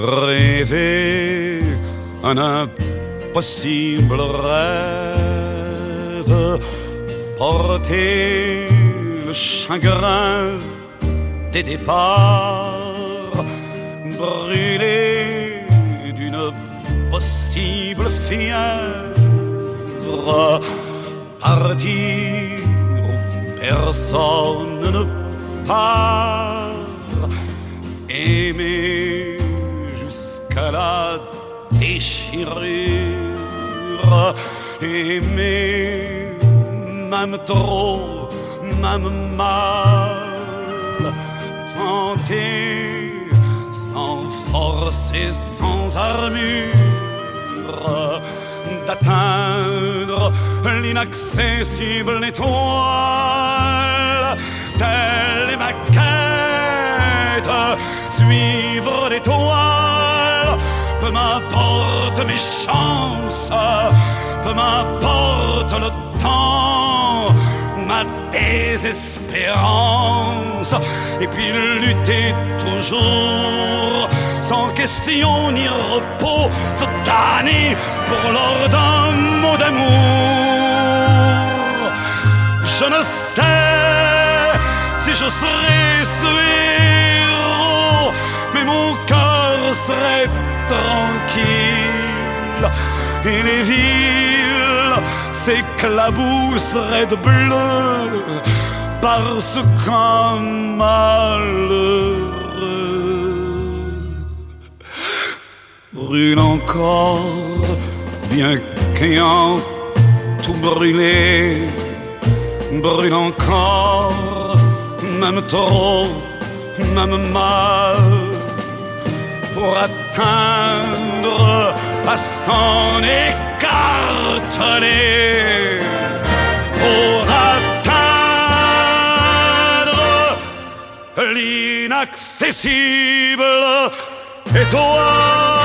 rêver un impossible rêve, porter le chagrin des départs, brûler d'une possible fièvre, partir où personne ne part, aimer jusqu'à la déchirure, aimer même trop, même mal, tenter sans force et sans armure d'atteindre l'inaccessible étoile. Telle est ma quête, suivre l'étoile. Peu m'importe mes chances, peu m'importe le temps ou ma désespérance. Et puis lutter toujours, sans question ni repos, se damner pour l'or d'un mot d'amour. Je ne sais si je serai ce héros, mais mon cœur serait tranquille et les villes s'éclabousseraient de bleu parce qu'un malheureux brûle encore, bien qu'ayant tout brûlé, brûle encore, même trop, même mal, pour atteindre à s'en écarteler, pour atteindre l'inaccessible étoile.